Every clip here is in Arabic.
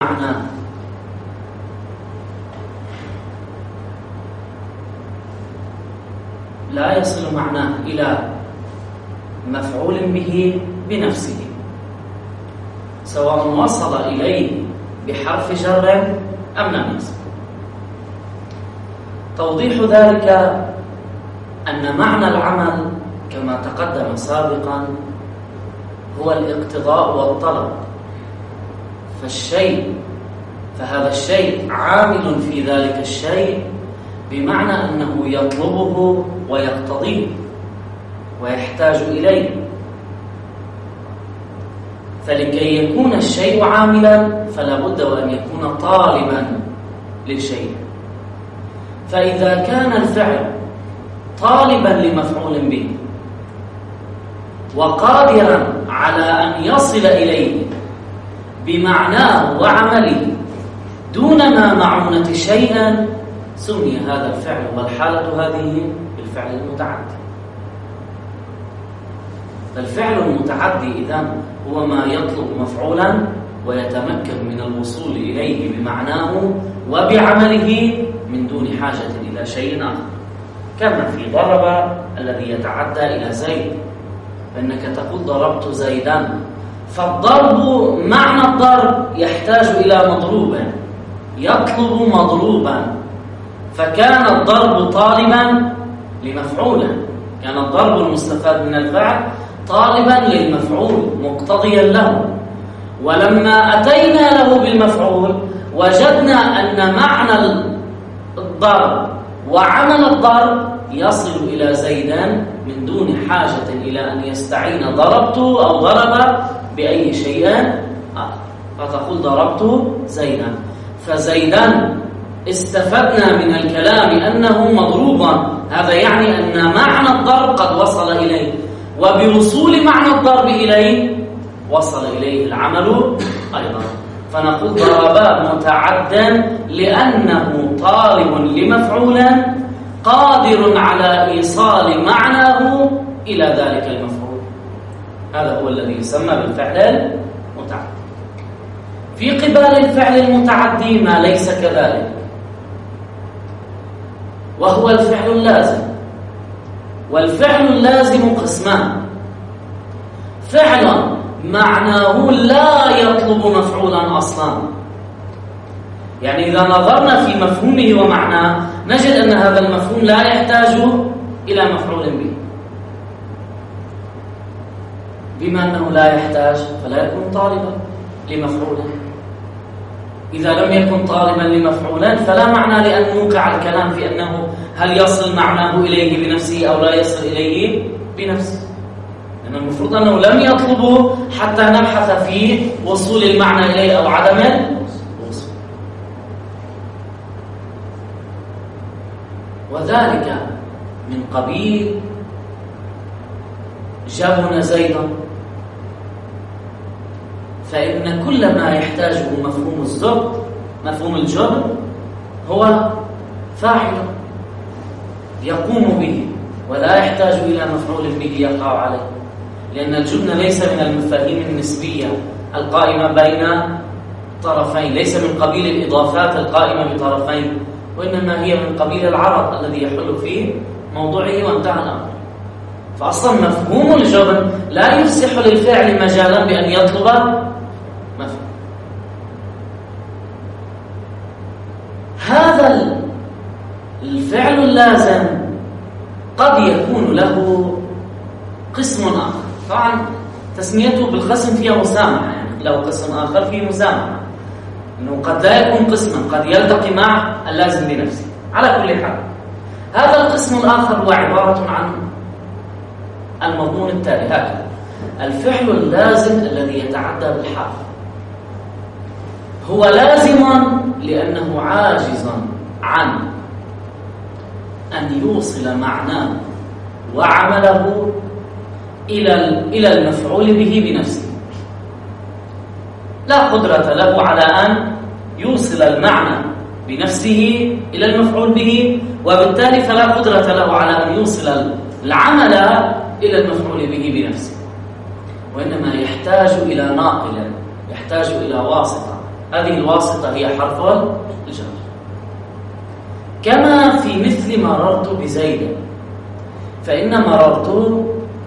معناه لا يصل معناه إلى مفعول به بنفسه، سواء وصل إليه بحرف جر أم لم يصل. توضيح ذلك أن معنى العمل كما تقدم سابقا هو الاقتضاء والطلب، فهذا الشيء عامل في ذلك الشيء بمعنى أنه يطلبه ويقتضيه ويحتاج إليه. فلكي يكون الشيء عاملا فلا بد وأن يكون طالبا للشيء. فإذا كان الفعل طالبا لمفعول به وقادرا على أن يصل إليه بمعناه وعمله دون ما معونة شيئا، سمي هذا الفعل والحالة هذه بالفعل المتعدي. فالفعل المتعدي إذن هو ما يطلب مفعولا ويتمكن من الوصول إليه بمعناه وبعمله من دون حاجة إلى شيء آخر، كما في ضرب الذي يتعدى إلى زيد، فإنك تقول ضربت زيدا، فالضرب معنى الضرب يحتاج إلى مضروب يطلب مضروبا، فكان الضرب طالبا لمفعولا، كان الضرب المستفاد من الفعل طالبا للمفعول مقتضيا له. ولما أتينا له بالمفعول وجدنا أن معنى الضرب وعمل الضرب يصل إلى زيدان من دون حاجة إلى أن يستعين ضربت أو ضرب بأي شيء آخر، فتقول ضربت زيدا، فزيدا استفدنا من الكلام أنه مضروبا، هذا يعني أن معنى الضرب قد وصل إليه، وبوصول معنى الضرب إليه وصل إليه العمل أيضا. فنقول ضرب متعدا لأنه طالب لمفعولا قادر على إيصال معناه إلى ذلك المفعول، هذا هو الذي يسمى بالفعل المتعدي. في قبال الفعل المتعدي ما ليس كذلك، وهو الفعل اللازم. والفعل اللازم قسمان: فعل معناه لا يطلب مفعولا أصلا، يعني إذا نظرنا في مفهومه ومعناه نجد أن هذا المفهوم لا يحتاج إلى مفعول به. بما أنه لا يحتاج فلا يكون طالبا لمفعول. إذا لم يكن طالبا لمفعولا فلا معنى لأن نوقع الكلام في أنه هل يصل معناه إليه بنفسه أو لا يصل إليه بنفسه، لأن المفروض أنه لم يطلبه حتى نبحث في وصول المعنى إليه أو عدم الوصول. وذلك من قبيل جبن زيدا، فإن كل ما يحتاجه مفهوم الزبط مفهوم الجبن هو فاعل يقوم به ولا يحتاج إلى مفعول به يقع عليه، لأن الجبن ليس من المفاهيم النسبية القائمة بين طرفين، ليس من قبيل الإضافات القائمة بطرفين، وإنما هي من قبيل العرض الذي يحل في موضوعه وانتهى الأمر. فأصلا مفهوم الجبن لا يفسح للفعل مجالا بأن يطلب مفهوم. هذا الفعل اللازم قد يكون له قسم آخر، طبعا تسميته بالقسم فيها مسامحة، يعني له قسم آخر فيه مسامحة، أنه قد لا يكون قسما، قد يلتقي مع اللازم بنفسه. على كل حال هذا القسم الآخر هو عبارة عن المضمون التالي هكذا: الفعل اللازم الذي يتعدى بالحرف هو لازم لأنه عاجز عن أن يوصل معناه وعمله إلى المفعول به بنفسه، لا قدرة له على أن يوصل المعنى بنفسه إلى المفعول به، وبالتالي فلا قدرة له على أن يوصل العمل إلى المفعول به بنفسه، وإنما يحتاج إلى ناقل، يحتاج إلى واسطة، هذه الواسطة هي حرف الجر. كما في مثل مررت بزيد، فإن مررت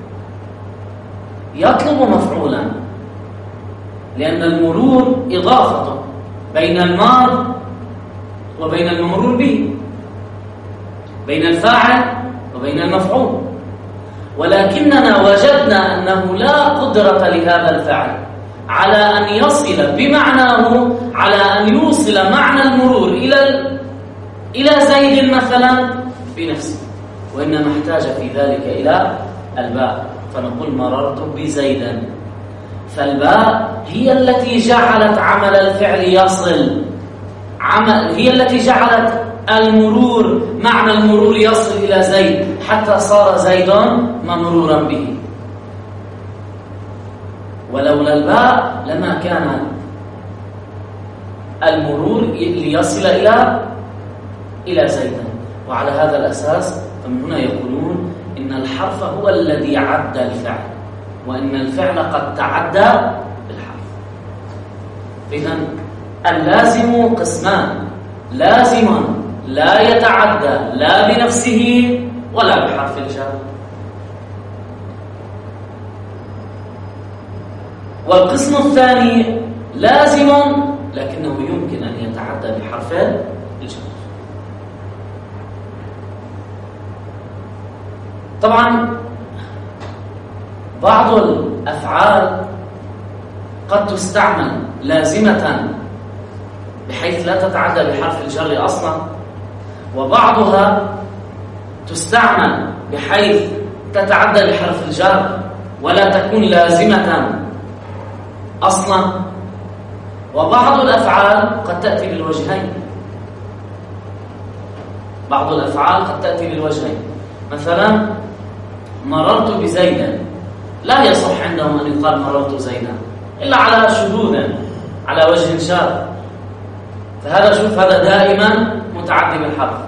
يطلب مفعولا، لأن المرور إضافة بين المار وبين الممرور به، بين الفاعل وبين المفعول، ولكننا وجدنا أنه لا قدرة لهذا الفعل على أن يصل بمعناه، على أن يوصل معنى المرور إلى زيد مثلا بنفسه، وإنما احتاج في ذلك إلى الباء، فنقول مررت بزيد. فالباء هي التي جعلت عمل الفعل يصل، هي التي جعلت المرور، معنى المرور يصل إلى زيد حتى صار زيد ممرورا به. ولولا الباء لما كان المرور ليصل إلى زيد. وعلى هذا الأساس فمن هنا يقولون إن الحرف هو الذي عدى الفعل، وإن الفعل قد تعدى بالحرف. إذن اللازم قسمان: لازم لا يتعدى لا بنفسه ولا بحرف الجر، والقسم الثاني لازم لكنه يمكن أن يتعدى بحرف الجر. طبعا بعض الأفعال قد تستعمل لازمة بحيث لا تتعدى بحرف الجر أصلا، وبعضها تستعمل بحيث تتعدى بحرف الجر ولا تكون لازمة أصلا، وبعض الأفعال قد تأتي بالوجهين. بعض الأفعال قد تأتي بالوجهين، مثلا مررت بزيد، لا يصح عندهم أن يقال مررت زيدا إلا على شذوذ، على وجه شاذ، فهذا شوف هذا دائما متعدي بالحرف.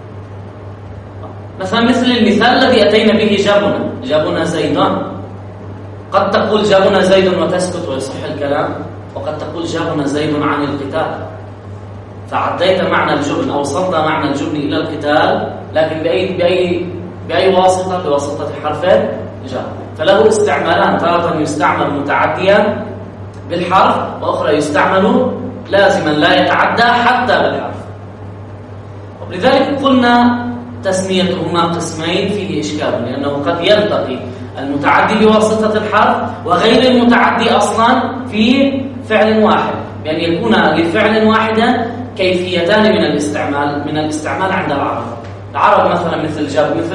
مثلا مثل المثال الذي أتينا به جابنا زيدان، قد تقول جابنا زيد وتسكت ويصح الكلام، وقد تقول جابنا زيد عن القتال، فعديت معنى الجبن أو وصلت معنى الجبن إلى القتال، لكن بأي واسطة؟ بواسطة حرف جر. فله استعمالان: تارة يستعمل متعديا بالحرف، وأخرى يستعمل لازما لا يتعدى حتى بالحرف. ولذلك قلنا تسميتهما قسمين فيه إشكال، لأنه قد يلتقي المتعدي بواسطة الحرف وغير المتعدي أصلا في فعل واحد، بأن يكون لفعل واحد كيفيتان من الاستعمال عند العرب مثلا مثل جاب، مثل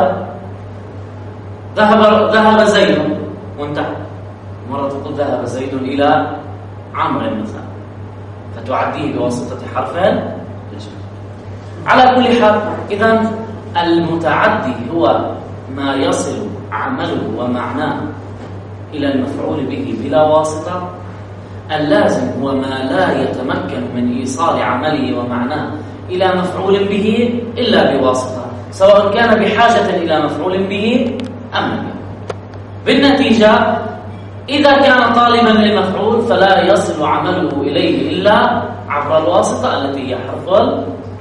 ذهب زيد وانتهى. مرة تقول ذهب زيد إلى عمرو مثلا، فتعديه بواسطة حرفين. على كل حال، إذن المتعدي هو ما يصل عمله ومعناه إلى المفعول به بلا واسطة. اللازم هو ما لا يتمكن من إيصال عمله ومعناه إلى مفعول به إلا بواسطة، سواء كان بحاجة إلى مفعول به أم لا. بالنتيجة إذا كان طالبا للمفعول فلا يصل عمله إليه إلا عبر الواسطة التي هي حرف الجر.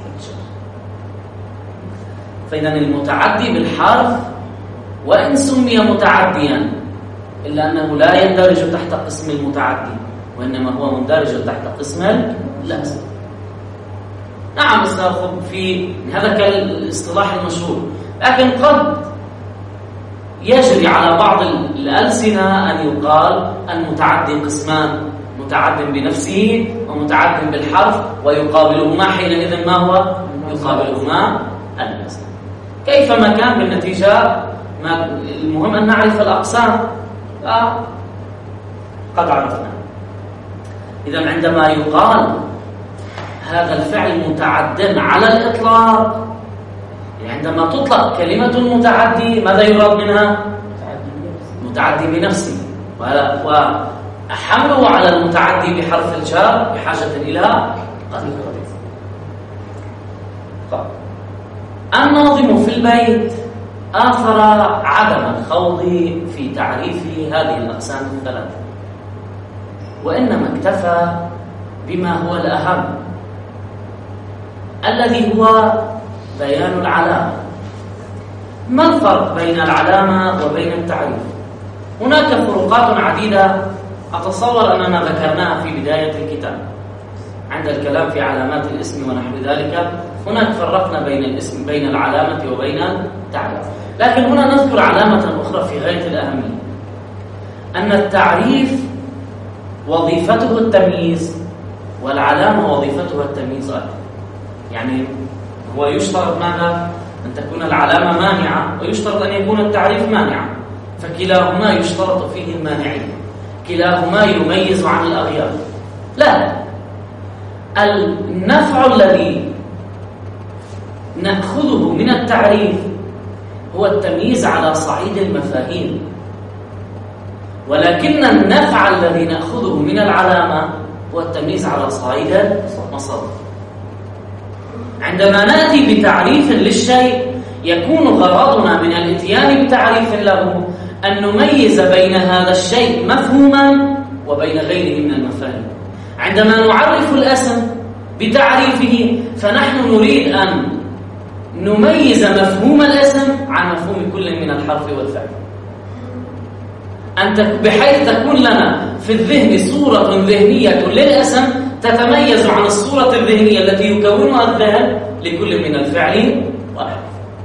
فإذا المتعدي بالحرف وإن سمي متعديا إلا أنه لا يندرج تحت قسم المتعدي، وإنما هو مندرج تحت قسم اللازم. نعم استأخذ في هذا كالاصطلاح المشهور، لكن قد يجري على بعض الألسنة أن يقال المتعدي قسمان: متعد بنفسه ومتعد بالحرف، ويقابلهما حينئذ ما هو؟ يقابلهما اللازم. كيفما كان بالنتيجة المهم أن نعرف الأقسام. قد عرفنا. إذا عندما يقال هذا الفعل متعد على الإطلاق، عندما تطلق كلمة المتعدي ماذا يراد منها؟ متعدي بنفسه، وحمله على المتعدي بحرف الجر بحاجة إلى قدر. الناظم في البيت آثر عدم الخوض في تعريف هذه الأقسام الثلاثة، وإنما اكتفى بما هو الأهم الذي هو بيان العلامة. ما الفرق بين العلامة وبين التعريف؟ هناك فروقات عديدة أتصور أننا ذكرناها في بداية الكتاب عند الكلام في علامات الاسم ونحو ذلك. هناك فرقنا بين العلامة وبين التعريف، لكن هنا نذكر علامة أخرى في غاية الأهمية، أن التعريف وظيفته التمييز والعلامة وظيفتها التمييز أيضا. يعني هو يشترط ماذا؟ أن تكون العلامة مانعة، ويشترط أن يكون التعريف مانعا، فكلاهما يشترط فيه المانعين، كلاهما يميز عن الأغيار. لا، النفع الذي نأخذه من التعريف هو التمييز على صعيد المفاهيم، ولكن النفع الذي نأخذه من العلامة هو التمييز على صعيد المصادر. عندما نأتي بتعريف للشيء يكون غرضنا من الاتيان بتعريف له أن نميز بين هذا الشيء مفهوما وبين غيره من المفاهيم. عندما نعرف الاسم بتعريفه فنحن نريد أن نميز مفهوم الاسم عن مفهوم كل من الحرف والفعل، بحيث تكون لنا في الذهن صورة ذهنية للاسم تتميز عن الصورة الذهنية التي يكونها الذهن لكل من الفعل والحرف.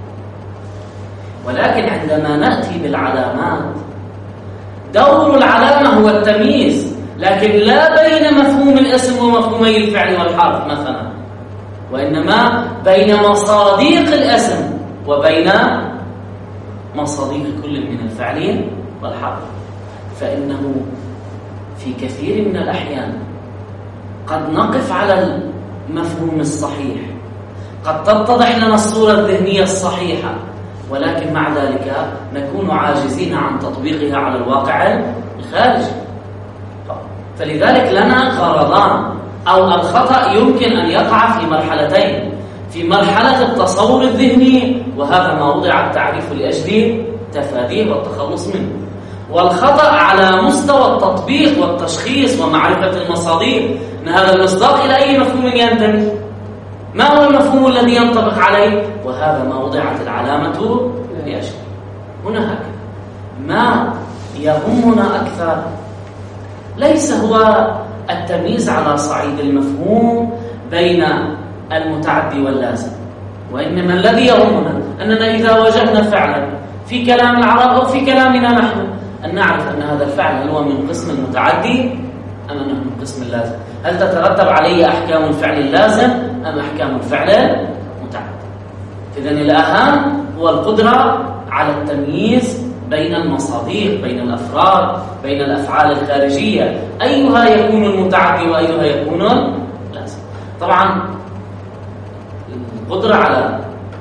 ولكن عندما نأتي بالعلامات دور العلامة هو التمييز، لكن لا بين مفهوم الاسم ومفهومي الفعل والحرف مثلا، وإنما بين مصاديق الاسم وبين مصاديق كل من الفعل والحرف. فإنه في كثير من الأحيان قد نقف على المفهوم الصحيح، قد تتضح لنا الصورة الذهنية الصحيحة، ولكن مع ذلك نكون عاجزين عن تطبيقها على الواقع الخارجي. فلذلك لنا غرضان، أو الخطأ يمكن أن يقع في مرحلتين: في مرحلة التصور الذهني، وهذا ما وضع التعريف لأجل تفاديه والتخلص منه، والخطأ على مستوى التطبيق والتشخيص ومعرفة المصادر، أن هذا المصداق إلى أي مفهوم ينتمي، ما هو المفهوم الذي ينطبق عليه، وهذا ما وضعت العلامة لأجله. هنا هكذا ما يهمنا أكثر ليس هو التمييز على صعيد المفهوم بين المتعدي واللازم، وإنما الذي يهمنا أننا إذا وجدنا فعلا في كلام العرب أو في كلامنا نحن أن نعرف أن هذا الفعل هل هو من قسم المتعدي أم أنه من قسم اللازم، هل تترتب عليه أحكام الفعل اللازم أم أحكام الفعل المتعدي. إذن الأهم هو القدرة على التمييز بين المصادر، بين الأفراد، بين الأفعال الخارجية، أيها يكون المتعدي وأيها يكون اللازم. طبعا القدرة على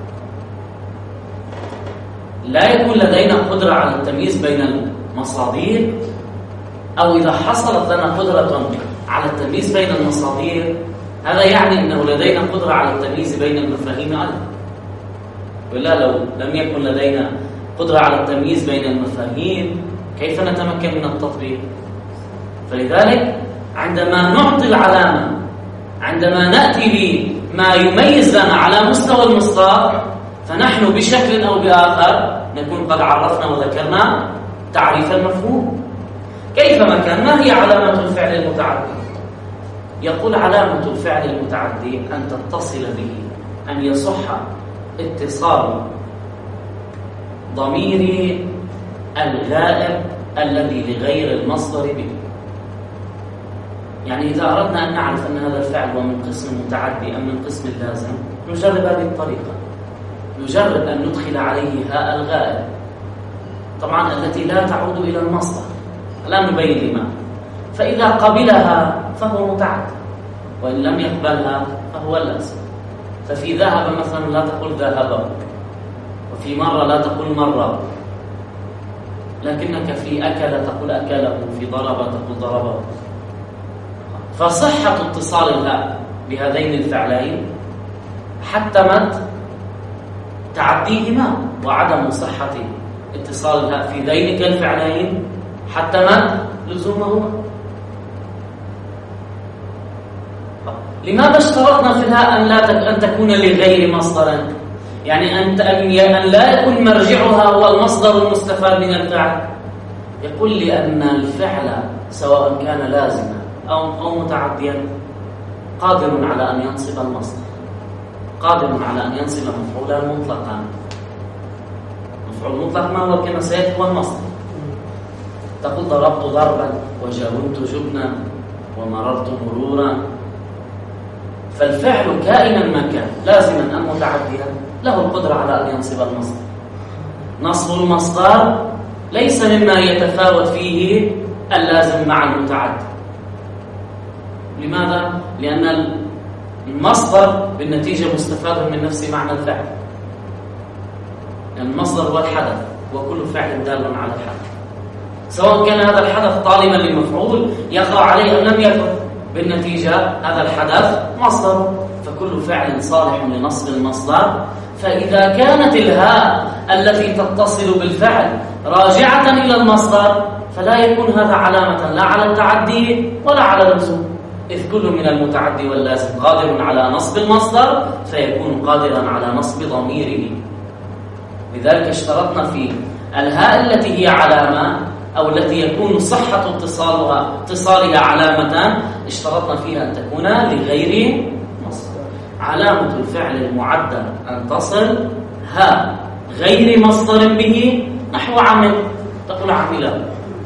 لا يكون لدينا قدرة على التمييز بين المصادر، أو إذا حصلت لنا قدرة على التمييز بين المصادر هذا يعني أنه لدينا قدرة على التمييز بين المفاهيم أيضا، ولا لو لم يكن لدينا قدرة على التمييز بين المفاهيم كيف نتمكن من التطبيق؟ فلذلك عندما نعطي العلامة، عندما نأتي بما يميز لنا على مستوى المصداق، فنحن بشكل أو بآخر نكون قد عرفنا وذكرنا تعريف المفهوم. كيفما كان، ما هي علامة الفعل المتعدي؟ يقول علامة الفعل المتعدي أن تتصل به، أن يصح اتصال ضمير الغائب الذي لغير المصدر به. يعني إذا أردنا أن نعرف أن هذا الفعل هو من قسم متعدي أم من قسم اللازم، نجرب هذه الطريقة، نجرب أن ندخل عليه هاء الغائب، طبعا التي لا تعود إلى المصدر، لا نبين لما. فإذا قبلها فهو متعدي، وإن لم يقبلها فهو اللازم. ففي ذهب مثلا لا تقول ذهب، وفي مرة لا تقول مرة، لكنك في أكل تقول أكله، في ضرب تقول ضربه. فصحة اتصال الهاء بهذين الفعلين حتمت تعديهما، وعدم صحة اتصال الهاء في ذينك الفعلين حتمت لزومهما. لماذا اشترطنا في الهاء أن تكون لغير مصدر؟ يعني أن لا يكون مرجعها هو المصدر المستفاد من الفعل. يقول لأن الفعل سواء كان لازما أو متعديا قادر على أن ينصب المصدر، قادر على أن ينصب مفعولا مطلقا. مفعول مطلق ما هو كما سيأتي هو المصدر. تقول ضربت ضربا وجاوبت جبنا ومررت مرورا. فالفعل كائنا ما كان لازما أم متعديا له القدرة على أن ينصب المصدر. نصب المصدر ليس مما يتفاوت فيه اللازم مع المتعدي. لماذا؟ لأن المصدر بالنتيجة مستفاد من نفس معنى الفعل. يعني المصدر هو الحدث، وكل فعل دال على الحدث، سواء كان هذا الحدث طالبا للمفعول يقع عليه أم لم يقع. بالنتيجة هذا الحدث مصدر، فكل فعل صالح لنصب المصدر. فإذا كانت الهاء التي تتصل بالفعل راجعة إلى المصدر فلا يكون هذا علامة لا على التعدي ولا على اللزوم، إذ كل من المتعدي واللازم قادر على نصب المصدر فيكون قادرا على نصب ضميره. لذلك اشترطنا في الهاء التي هي علامة أو التي يكون صحة اتصالها علامة، اشترطنا فيها أن تكون لغير مصدر. علامة الفعل المعدل أن تصل هاء غير مصدر به نحو عمل. تقول عملا.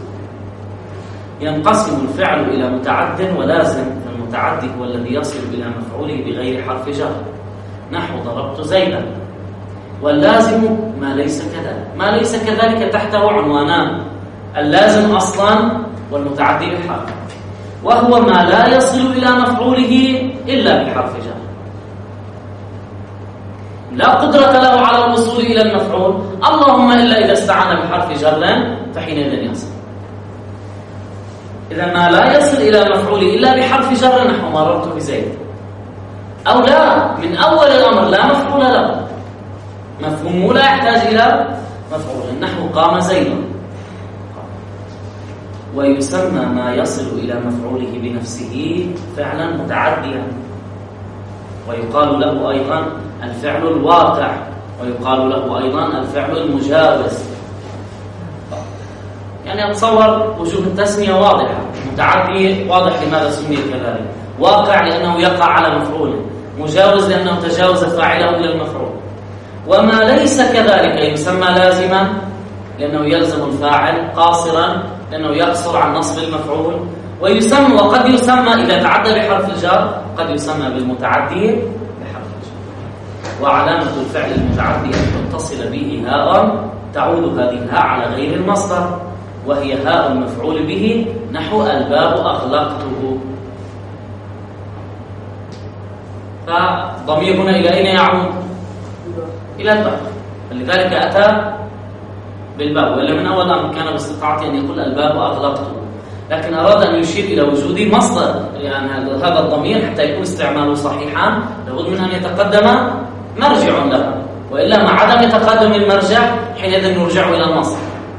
ينقسم الفعل إلى متعد ولازم، فالمتعد هو الذي يصل إلى مفعوله بغير حرف جر، نحو ضربت زيدا. واللازم ما ليس كذلك. ما ليس كذلك تحته عنوانان: اللازم أصلا والمتعدي بالحرف. وهو ما لا يصل إلى مفعوله إلا بحرف جر، لا قدرة له على الوصول إلى المفعول، اللهم إلا إذا استعان بحرف جر فحينئذ يصل. إذا ما لا يصل إلى مفعوله إلا بحرف جر نحو مررت بزيد، أو لا من أول الأمر لا مفعول له، مفهومه لا يحتاج إلى مفعول، نحو قام زيد. ويسمى ما يصل إلى مفعوله بنفسه فعلا متعديا، ويقال له أيضا الفعل الواقع، ويقال له أيضا الفعل المجاوز. يعني أتصور وجوه التسمية واضحة. متعدي واضح لماذا سمي كذلك، واقع لأنه يقع على مفعوله، مجاوز لأنه تجاوز فاعله إلى المفعول. وما ليس كذلك يسمى لازما لأنه يلزم الفاعل، قاصرا لأنه يقصر عن نصب المفعول. ويسمى وقد يسمى إذا تعدى بحرف الجر قد يسمى بالمتعدي بحرف الجر. وعلامة الفعل المتعدي أن تتصل به هاء تعود هذه الهاء على غير المصدر، وهي هاء المفعول به، نحو الباب أغلقته. فالضمير هنا إلى أين يعود؟ إلى الباب، فلذلك أتى بالباب، وإلا من أول أمر كان باستطاعته أن يقول الباب أغلقته، لكن أراد أن يشير إلى وجود مصدر. يعني هذا الضمير حتى يكون استعماله صحيحا لابد من أن يتقدم مرجع له، وإلا مع عدم تقدم المرجع حينئذ نرجع إلى المصدر.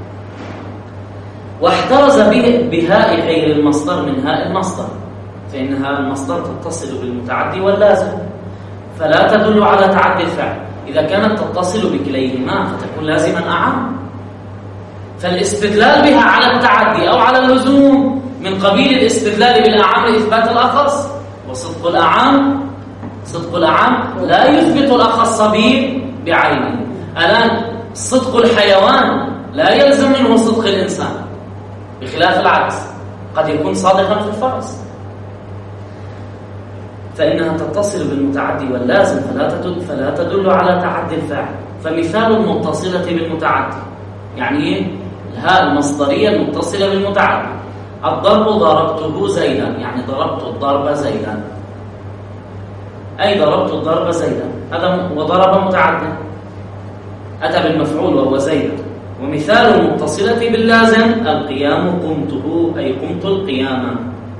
واحترز بهاء غير المصدر من هاء المصدر، فإن هاء المصدر تتصل بالمتعدي واللازم فلا تدل على تعدي الفعل. إذا كانت تتصل بكليهما فتكون لازما أعم، فالاستدلال بها على التعدي أو على اللزوم من قبيل الاستدلال بالأعم لإثبات الأخص. وصدق الأعم لا يثبت الأخص به بعينه. الآن صدق الحيوان لا يلزم منه صدق الإنسان، بخلاف العكس قد يكون صادقا في الفرس. فإنها تتصل بالمتعدي واللازم فلا تدل على تعدي الفاعل. فمثال المتصلة بالمتعدي يعني الهاء المصدرية المتصلة بالمتعدي: الضرب ضربته زيدا، يعني ضربت الضرب زيدا، أي ضربت الضرب زيدا. هذا وضرب متعدي أتى بالمفعول وهو زيدا. ومثال المتصلة باللازم: القيام قمته، أي قمت القيامة.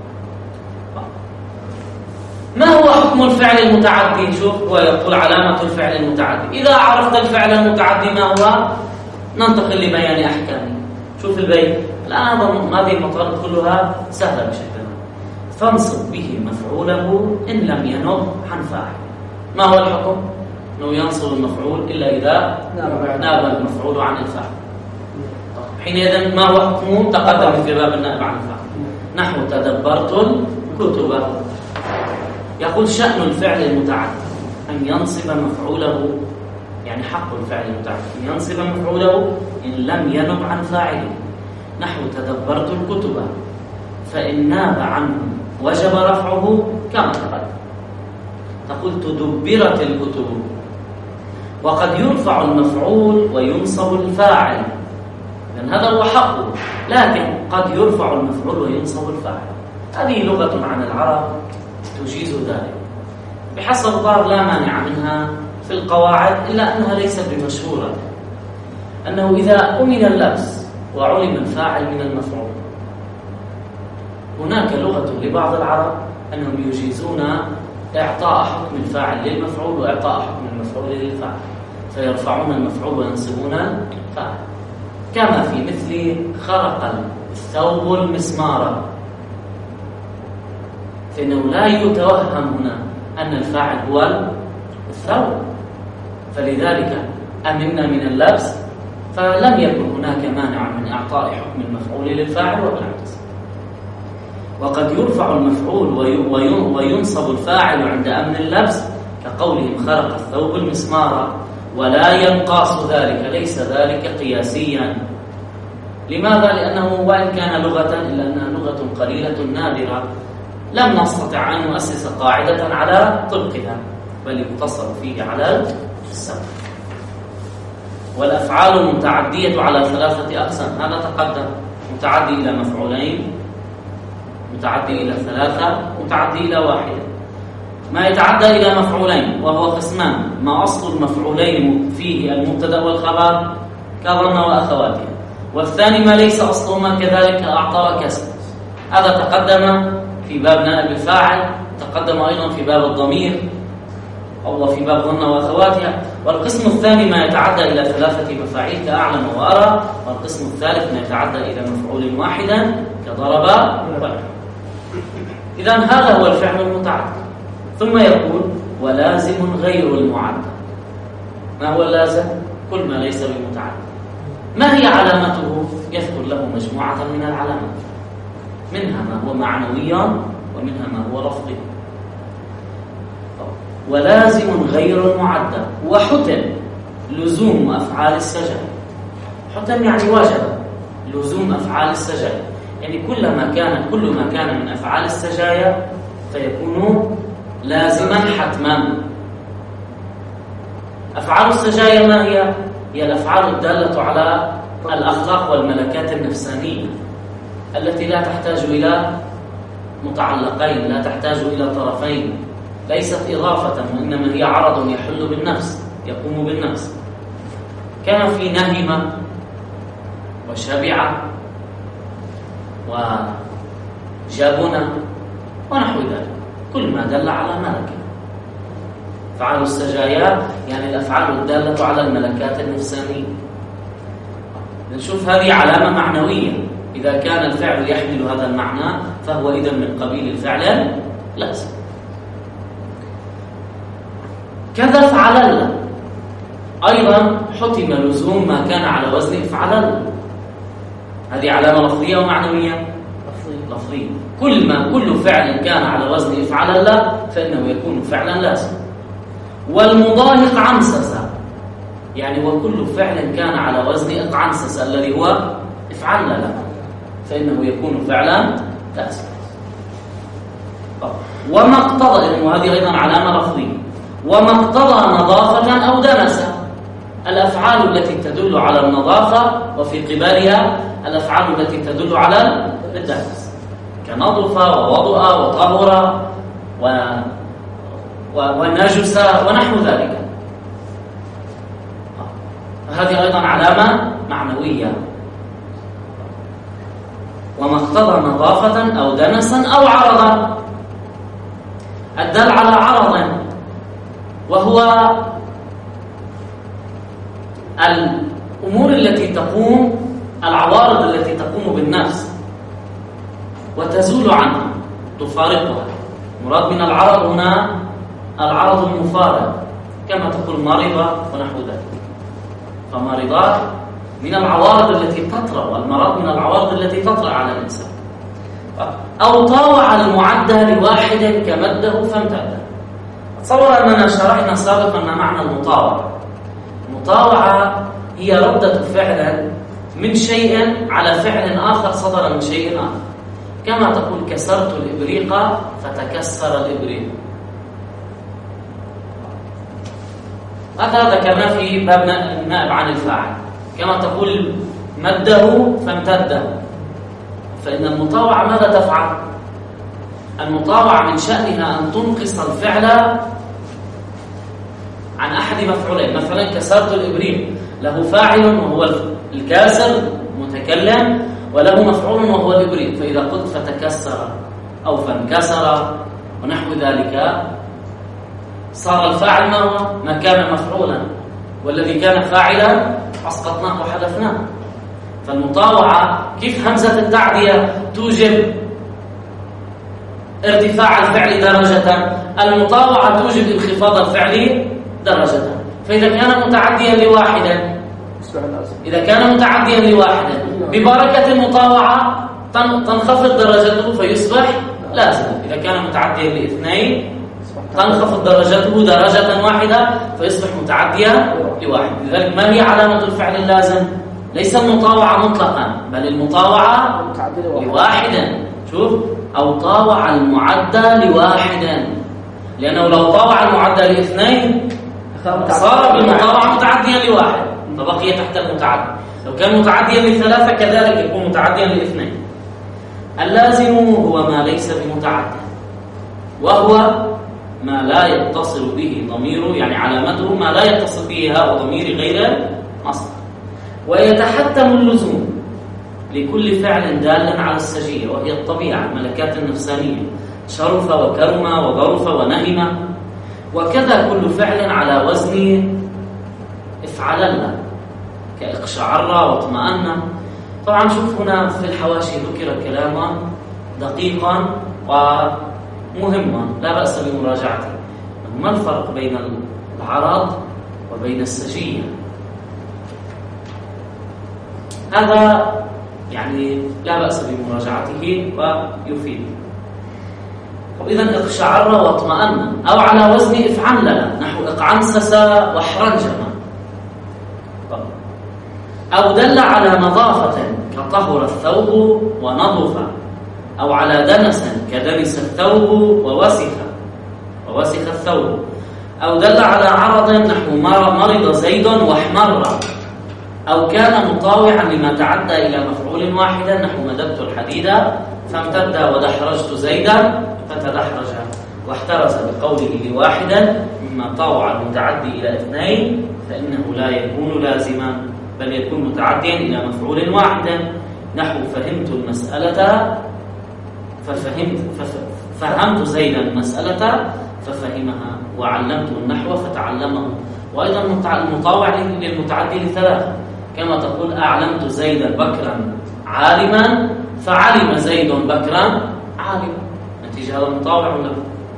ما هو حكم الفعل المتعدي؟ شوف، هو يقول علامة الفعل المتعدي. إذا عرفت الفعل المتعدي ما هو ننتقل لبيان أحكامه. شوف البيت الآن، هذه المطالب كلها سهلة بشكل. فانصب به مفعوله إن لم ينب عن فاعل. ما هو الحكم؟ أنه ينصب المفعول إلا إذا ناب المفعول عن الفاعل. حينئذ ما هو حكمه؟ تقدم في باب النائب عن الفاعل. نحو تدبرت الكتب. يقول شأن الفعل المتعدي أن ينصب مفعوله، يعني حق الفعل المتعدي أن ينصب مفعوله إن لم ينب عن فاعله. نحو تدبرت الكتب، فإن ناب عنه وجب رفعه كما تقدم. تقول تدبرت الكتب، وقد يرفع المفعول وينصب الفاعل، لأن هذا هو حقه، لكن قد يرفع المفعول وينصب الفاعل. هذه لغة عن العرب تجيز ذلك بحسب بعض، لا مانع منها في القواعد، إلا أنها ليست بمشهورة. أنه إذا أمن اللبس وعلم الفاعل من المفعول، هناك لغة لبعض العرب أنهم يجيزون إعطاء حكم الفاعل للمفعول وإعطاء حكم المفعول للفاعل، فيرفعون المفعول وينصبون الفاعل، كما في مثل خرق الثوب المسمار، فإنه لا يتوهم هنا أن الفاعل هو الثوب، فلذلك أمنا من اللبس، فلم يكن هناك مانع من إعطاء حكم المفعول للفاعل وبالعكس. وقد يرفع المفعول وينصب الفاعل عند أمن اللبس، كقولهم خرق الثوب المسمار، ولا ينقاص ذلك، ليس ذلك قياسيا. لماذا؟ لأنه وإن كان لغة إلا أنها لغة قليلة نادرة، لم نستطع أن نؤسس قاعدة على طبقها، بل يقتصر فيه على السبب. والأفعال المتعدية على 3 أقسام، هذا تقدم: متعدي إلى مفعولين، متعدي إلى 3، متعدي إلى 1. ما يتعدى إلى مفعولين وهو قسمان: ما أصل المفعولين فيه المبتدأ والخبر كظن وأخواتها، والثاني ما ليس أصلهما كذلك أعطى وكسر. هذا تقدم في باب نائب الفاعل، تقدم أيضا في باب الضمير أو في باب ظن وأخواتها. والقسم الثاني ما يتعدى إلى 3 مفاعيل كأعلم وأرى، والقسم الثالث ما يتعدى إلى مفعول واحدا كضرب وضرب. إذن هذا هو الفعل المتعدي. ثم يقول ولازم غير المعدى. ما هو اللازم؟ كل ما ليس بمتعدي. ما هي علامته؟ يذكر له مجموعة من العلامات، منها ما هو معنويا ومنها ما هو لفظي. ولازم غير المعدى. وحتم لزوم أفعال السجايا. حتم يعني واجب لزوم أفعال السجايا، يعني كل ما كان من أفعال السجايا فيكون لازما حتما. أفعال السجايا ما هي؟ هي الأفعال الدالة على الأخلاق والملكات النفسانية التي لا تحتاج إلى متعلقين، لا تحتاج إلى طرفين، ليست إضافة وإنما هي عرض يحل بالنفس، يقوم بالنفس، كما في نهم وشبع وجبن ونحو ذلك، كل ما دل على ملكة. أفعال السجايا يعني الأفعال الدالة على الملكات النفسانية. نشوف هذه علامة معنوية، إذا كان الفعل يحمل هذا المعنى فهو إذا من قبيل الفعل لازم. كذا افعلل أيضا حتم لزوم ما كان على وزن افعلل. هذه علامة لفظية ومعنوية؟ لفظية. كل فعل كان على وزن افعلل فإنه يكون فعلا لازم. والمضاهق عنسس، يعني وكل فعل كان على وزن اقعنسس الذي هو افعلل فإنه يكون فعلا لازم. وما اقتضى، وهذه أيضا علامة لفظية، وما اقتضى نظافة أو دنسة، الأفعال التي تدل على النظافة وفي قبالها الأفعال التي تدل على الدنس، كنظف ووضع وطهر ونجس ونحو ذلك. هذه أيضا علامة معنوية. وما اقتضى نظافة أو دنسا أو عرضا، الدل على عرض وهو الأمور التي تقوم، العوارض التي تقوم بالنفس وتزول عنها، تفارقها. مراد من العرض هنا العرض المفارق، كما تقول مرض ونحو ذلك. فمرضات من العوارض التي تطرأ، والمرض من العوارض التي تطرأ على الإنسان. أو طاوع المعدى لواحد كمده فامتده. تصور أننا شرحنا سابقا ما معنى المطاوعة. المطاوعة هي ردة فعل من شيء على فعل آخر صدر من شيء آخر، كما تقول كسرت الإبريق فتكسر الإبريق. هذا ذكرناه في باب النائب عن الفاعل. كما تقول مده فامتد. فإن المطاوعة ماذا تفعل؟ المطاوعة من شأنها أن تنقص الفعل عن أحد مفعولين. مثلا كسرت الإبريق له فاعل وهو الكاسر متكلم، وله مفعول وهو الإبريق. فإذا قلت فتكسر أو فانكسر ونحو ذلك، صار الفاعل ما كان مفعولا، والذي كان فاعلا أسقطناه وحذفناه. فالمطاوعة كيف همزة التعدية توجب ارتفاع الفعل درجة، المطاوعة توجب انخفاض الفعل درجة. فإذا كان متعديا لواحدا، ببركة المطاوعة تنخفض درجته فيصبح لازم. إذا كان متعديا لاثنين تنخفض درجته درجة واحدة فيصبح متعديا لواحد. لذلك ما هي علامة الفعل اللازم؟ ليس المطاوعة مطلقا، بل المطاوعة لواحدا. شوف، أو طاوع المعدى لواحدا، لأنه لو طاوع المعدى لاثنين صار بالمطاوعة متعديا لواحد فبقي تحت المتعدي. لو كان متعديا لثلاثة كذلك يكون متعديا لاثنين. اللازم هو ما ليس بمتعدي، وهو ما لا يتصل به ضميره، يعني علامته ما لا يتصل به هاء ضمير غير مصدر. ويتحتم اللزوم لكل فعل دال على السجية، وهي الطبيعة، الملكات النفسانية، شرف وكرم وظرف ونهم. وكذا كل فعل على وزن افعلن، كاقشعر واطمأن. طبعا شوف هنا في الحواشي ذكر كلاما دقيقا ومهما لا بأس بمراجعته. ما الفرق بين العرض وبين السجية؟ هذا يعني لا بأس بمراجعته ويفيد. إذن اقشعر واطمأن، أو على وزن افعلن نحو اقعنسس واحرنجم. أو دل على نظافة كطهر الثوب ونظف، أو على دنس كدنس الثوب ووسخ الثوب. أو دل على عرض نحو مرض زيد واحمر، أو كان مطاوعا لما تعدى إلى مفعول واحدا نحو مددت الحديد فامتد ودحرجت زيدا فتدحرج، واحترز بقوله لواحدا مما طاوع المتعدي إلى اثنين فإنه لا يكون لازما، بل يكون متعديا إلى مفعول واحدا نحو فهمت المسألة فهمت زيدا المسألة ففهمها، وعلمته النحو فتعلمه. وأيضا المطاوع للمتعدي لثلاثة، كما تقول أعلمت زيدا بكرا عالما فعلم زيد بكرا عالما، نتيجة هذا المطاوع له.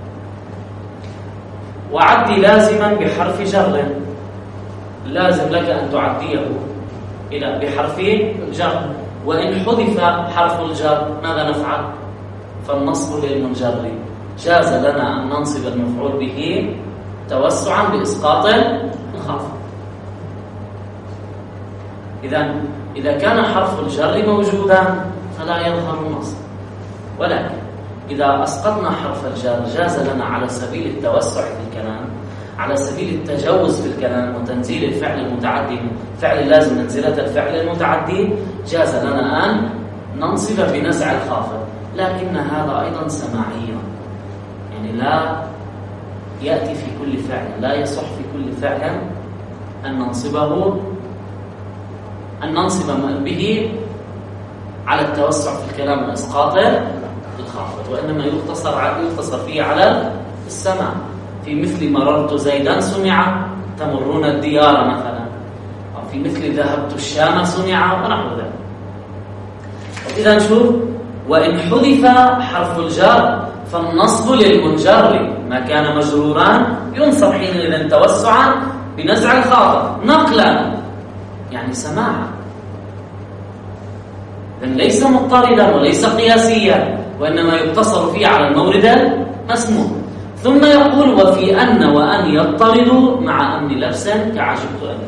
وعدي لازما بحرف جر، لازم لك أن تعديه بحرف جر. وإن حذف حرف الجر ماذا نفعل؟ فالنصب للمنجر. جاز لنا أن ننصب المفعول به توسعا بإسقاط الخافض. إذا كان حرف الجر موجودا فلا يظهر النصب، ولكن إذا أسقطنا حرف الجر جاز لنا على سبيل التوسع في الكلام، على سبيل التجوز في الكلام وتنزيل الفعل المتعدي، فعل اللازم منزلة الفعل المتعدي، جاز لنا أن ننصب بنزع الخافض. لكن هذا أيضا سماعيا، يعني لا يأتي في كل فعل، لا يصح في كل فعل أن ننصب به على التوسع في الكلام وإسقاط الخافض، وإنما يقتصر فيه على السماع. في مثل مررت زيدا سمع تمرون الديار مثلا، أو في مثل ذهبت الشام سمع ونحو ذلك. إذا نشوف، وإن حذف حرف الجر فالنصب للمنجر ما كان مجرورا ينصب حينئذ توسعا بنزع الخافض نقلا يعني سماعا، إذن ليس مضطردا وليس قياسيا، وإنما يقتصر فيه على المورد المسموع. ثم يقول وفي أن وأن يضطرد مع أمن لبس كعجبت أن.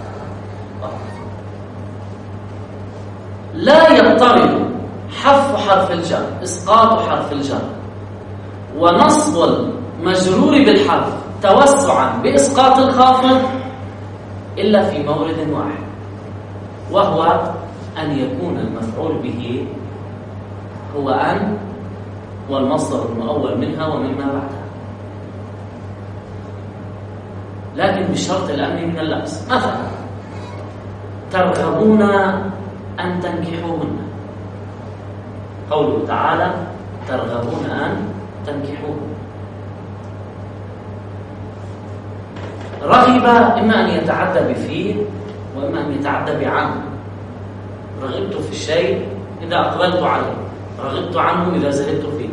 لا يضطرد حذف حرف الجر، إسقاط حرف الجر، ونصب المجرور بالحرف توسعا بإسقاط الخافض إلا في مورد واحد، وهو أن يكون المفعول به هو أن والمصدر المؤول منها ومما بعدها، لكن بشرط الأمن من اللبس. مثلا ترغبون أن تنكحوهن، قوله تعالى ترغبون أن تنكحوهن. رغب إما أن يتعدى بفيه وإما أن يتعدى بعن. رغبت في الشيء إذا أقبلت عليه، رغبت عنه إذا زهدت فيه.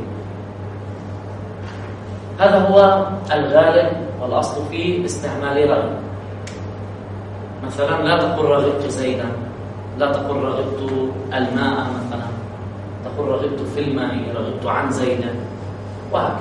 هذا هو الغالب والأصل في استعمال رغب. مثلا لا تقل رغبت زيدا، لا تقل رغبت الماء، مثلا تقول رغبت في الماء، رغبت عن زيدا، وهكذا.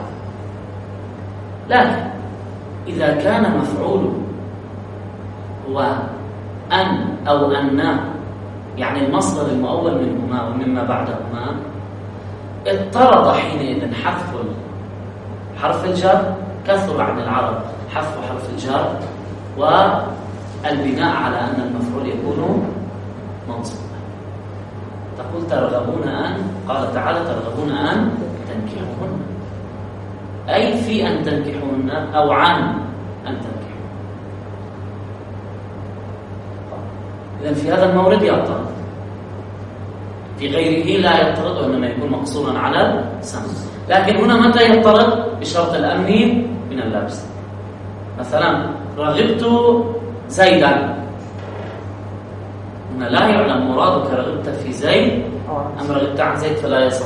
لكن إذا كان مفعوله هو أن أو أن، يعني المصدر المؤول منهما ومما بعدهما، اضطرد حينئذ حذف حرف الجر، كثر عن العرب حذف حرف الجر والبناء على أن المفعول يكون منصوبا. تقول ترغبون أن، قال تعالى ترغبون أن تنكحوهن، أي في أن تنكحوهن أو عن أن تنكحوهن. إذن في هذا المورد يضطرد، في غيره لا يضطرد وإنما يكون مقصورا على السمع. لكن هنا متى يضطرد؟ بشرط الأمن من اللبس. مثلا رغبت زيدا، هنا لا يعلم مرادك رغبت في زيد أم رغبت عن زيد، فلا يصح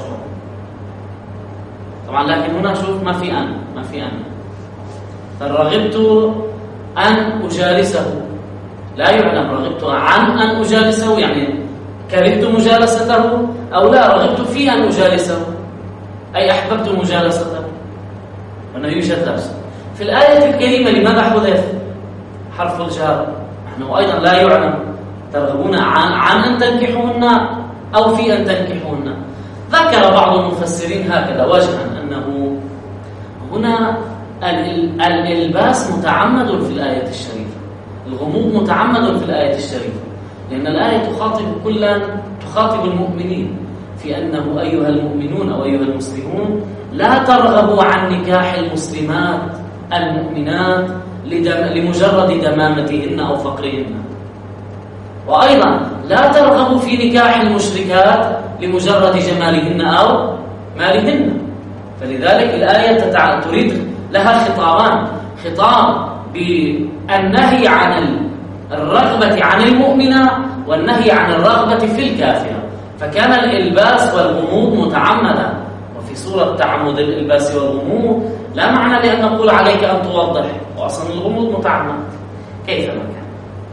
طبعا. لكن هنا شوف ما في أن فرغبت أن أجالسه، لا يعلم رغبت عن أن أجالسه يعني كرهت مجالسته، أو لا رغبت في أن أجالسه أي أحببت مجالسته، وأنه يوجد لبس. في الآية الكريمة لماذا حذف حرف الجر؟ نحن أيضا لا يعلم ترغبون عن أن تنكحوهن أو في أن تنكحوهن. ذكر بعض المفسرين هكذا وجها، أنه هنا الإلباس متعمد في الآية الشريفة، الغموض متعمد في الآية الشريفة، لأن الآية تخاطب المؤمنين في أنه أيها المؤمنون أو أيها المسلمون لا ترغبوا عن نكاح المسلمات المؤمنات لمجرد دمامتهن أو فقرهن، وأيضا لا ترغبوا في نكاح المشركات لمجرد جمالهن أو مالهن. فلذلك الآية تريد لها خطابان، خطاب بالنهي عن الرغبة عن المؤمنة والنهي عن الرغبة في الكافرة. فكان الإلباس والغموض متعمدا، وفي سورة تعمد الإلباس والغموض لا معنى لأن نقول عليك أن توضح، وأصلا الغموض متعمد كيف ما كان.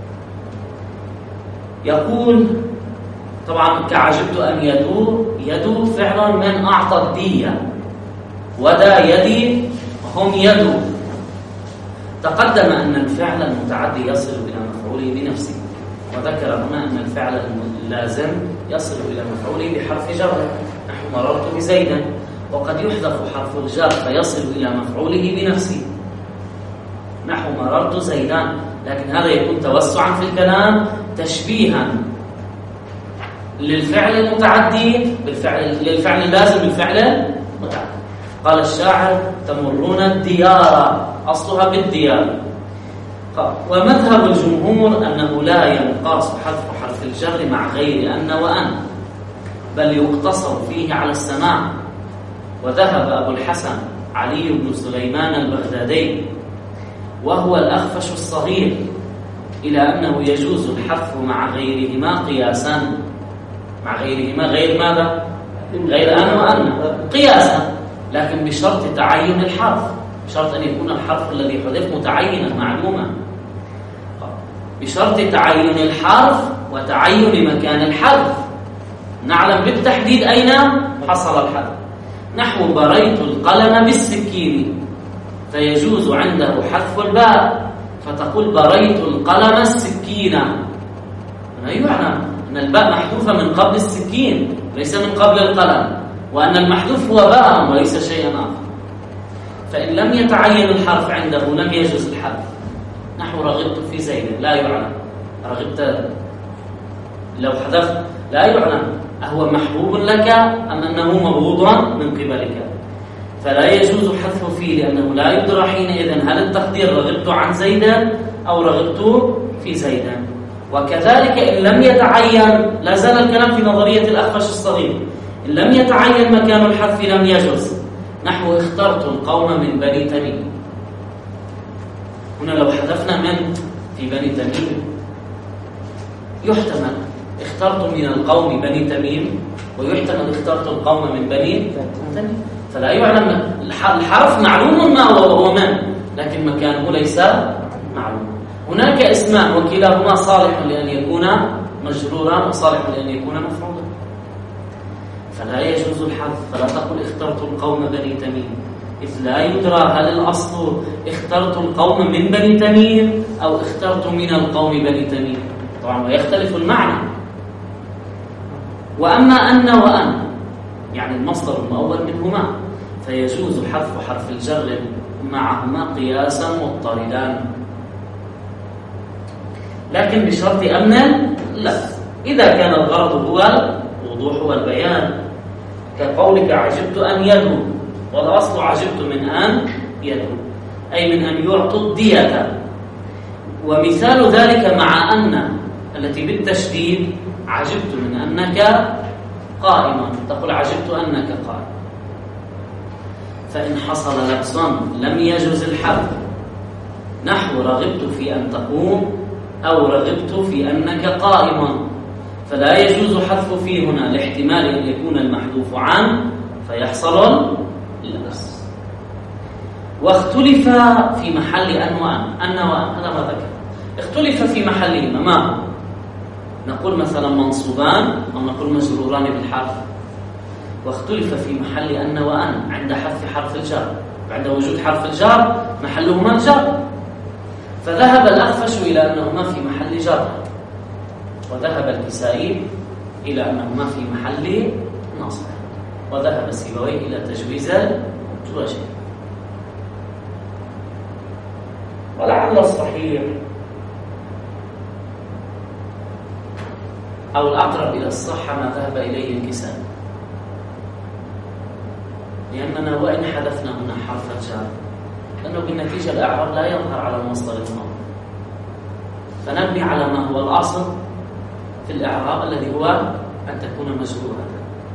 يقول طبعا كعجبت أن يدو فعلا من أعطى الدية، ودا يدي هم يدو. تقدم أن الفعل المتعدي يصل إلى مفعوله بنفسه، وذكر هنا أن الفعل اللازم يصل إلى مفعوله بحرف جر، نحو مررت بزيدا، وقد يحذف حرف الجر فيصل إلى مفعوله بنفسه، نحو مررت زيدان. لكن هذا يكون توسعا في الكلام، تشبيها للفعل المتعدي للفعل اللازم بالفعل المتعدي. قال الشاعر تمرون الديار، أصلها بالديار. ومذهب الجمهور أنه لا ينقاص حذف حرف الجر مع غير أن وأن، بل يقتصر فيه على السماع. وذهب أبو الحسن علي بن سليمان البغدادي وهو الأخفش الصغير إلى أنه يجوز الحذف مع غيرهما قياسا. مع غيرهما غير ماذا؟ غير أن وأن قياسا. لكن بشرط تعين الحرف، بشرط أن يكون الحرف الذي حذف متعينا معلوما، بشرط تعين الحرف وتعين مكان الحذف، نعلم بالتحديد أين حصل الحذف. نحو بريت القلم بالسكين، فيجوز عنده حذف الباء، فتقول بريت القلم السكين، لا يعلم أن الباء محذوفة من قبل السكين ليس من قبل القلم، وأن المحذوف هو باء وليس شيئا آخر. فإن لم يتعين الحرف عنده لم يجوز الحذف. نحو رغبت في زيد، لا يعلم، رغبت لو حذفت لا يعلم أهو محبوب لك أم أنه مبغوض من قبلك، فلا يجوز حذفه فيه لأنه لا يدرى حينئذ هل التقدير رغبت عن زيد أو رغبت في زيد. وكذلك إن لم يتعين، لا زال الكلام في نظرية الأخفش الصغير، إن لم يتعين مكان الحذف لم يجوز. نحو اخترت القوم من بني تميم، هنا لو حذفنا من في بني تميم يحتمل اخترت من القوم بني تميم، ويحتمل اخترت القوم من بني تميم، فلا يعلم الحرف معلوم ما هو من، لكن مكانه ليس معلوم. هناك اسمان وكلاهما صالح لأن يكون مجرورا وصالح لأن يكون مفعولا، فلا يجوز الحذف. فلا تقل اخترت القوم بني تميم، إذ لا يدرى هل الأصل اخترت القوم من بني تميم أو اخترت من القوم بني تميم، طبعا ويختلف المعنى. وأما أن وأن يعني المصدر المؤول منهما، فيجوز حذف حرف الجر معهما قياسا مضطردان، لكن بشرط أمن لا، إذا كان الغرض هو الوضوح والبيان، كقولك عجبت أن يدعو، والأصل عجبت من أن يدعو، أي من أن يعطوا الدية. ومثال ذلك مع أن التي بالتشديد، عجبت من أنك قائما، تقول عجبت أنك قائم. فإن حصل لبس لم يجوز الحذف، نحو رغبت في أن تقوم أو رغبت في أنك قائم، فلا يجوز حذف فيه هنا لاحتمال أن يكون المحذوف عن فيحصل اللبس. واختلف في محل أن وأن هذا ما ذكر، اختلف في محلهما، ما نقول مثلا منصوبان أو نقول مجروران بالحرف، واختلف في محل أن وأن عند حذف حرف الجر، عند وجود حرف الجر محلهما الجر، فذهب الأخفش إلى أنهما في محل جر، وذهب الكسائي إلى أنهما في محل نصب، وذهب سيبويه إلى تجويز الوجه. ولعل الصحيح أو الأقرب إلى الصحة ما ذهب إليه الكسائي، لأننا وإن حذفنا هنا حرف الجر لأنه بالنتيجة الإعراب لا يظهر على المصدر الماضي، فنبني على ما هو الأصل في الإعراب الذي هو أن تكون مجرورة،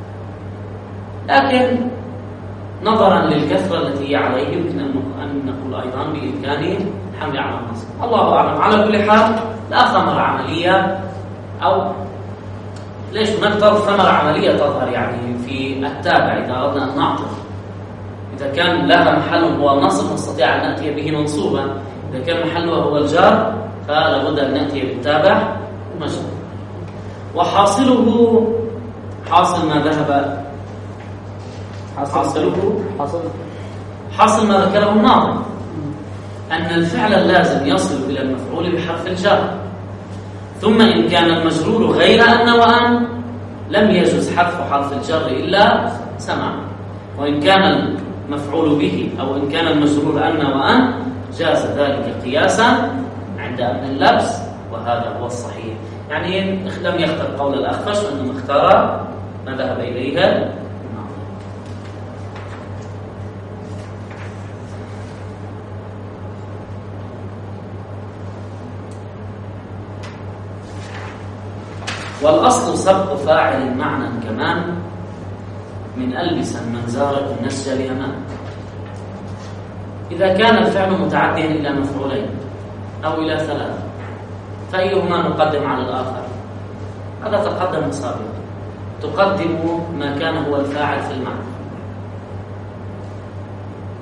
لكن نظرا للكثرة التي هي عليه يمكن أن نقول أيضا بإمكانه حمل على النصب، الله أعلم. على كل حال لا ثمرة عملية، أو ليش هناك ثمرة عملية تظهر يعني في التابع إذا أردنا أن نعطف، إذا كان لها محل هو النصب نستطيع أن نأتي به منصوبا، إذا كان محله هو الجار فلا بد أن نأتي بالتابع مجرور. وحاصله حاصل ما ذهب حاصل ما ذكره الناظم، أن الفعل اللازم يصل إلى المفعول بحرف الجر، ثم إن كان المجرور غير أن وأن لم يجوز حذف حرف الجر إلا سمع، وإن كان المفعول به أو إن كان المجرور أن وأن جاز ذلك قياسا عند أمن اللبس، وهذا هو الصحيح. يعني لم يختر قول الأخفش وإنما اختار ما ذهب إليه. والأصل سبق فاعل معنى كمان من ألبس المنزارة النسج اليمان، إذا كان الفعل متعديا إلى مفعولين أو إلى ثلاثة فأيهما نقدم على الآخر؟ هذا تقدم سابقا، تقدم ما كان هو الفاعل في المعنى،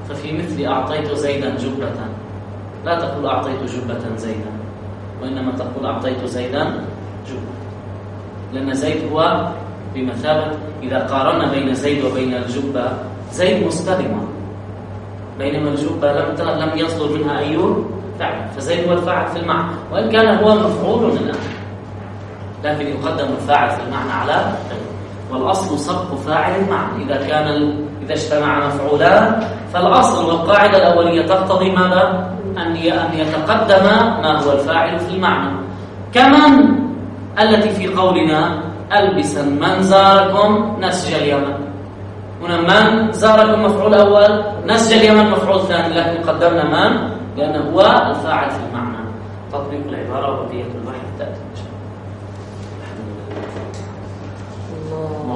ففي مثل أعطيت زيدا جبة لا تقول أعطيت جبة زيدا، وإنما تقول أعطيت زيدا جبة، لأن زيد هو بمثابة، إذا قارنا بين زيد وبين الجبة زيد مستلمة، بينما الجبة لم يصدر منها أي فعل، فزيد هو الفاعل في المعنى، وإن كان هو مفعول الآن، لكن يقدم الفاعل في المعنى على غيره. والأصل سبق فاعل المعنى، إذا اجتمع مفعولان فالأصل والقاعدة الأولية تقتضي ماذا؟ أن يتقدم ما هو الفاعل في المعنى، كمن التي في قولنا ألبسا من زاركم نسج اليمن، هنا من زاركم مفعول أول، نسج اليمن مفعول ثاني، لكن قدمنا من لأنه هو الفاعل في المعنى. تطبيق العبارة وبقية البحث تأتي إن شاء الله.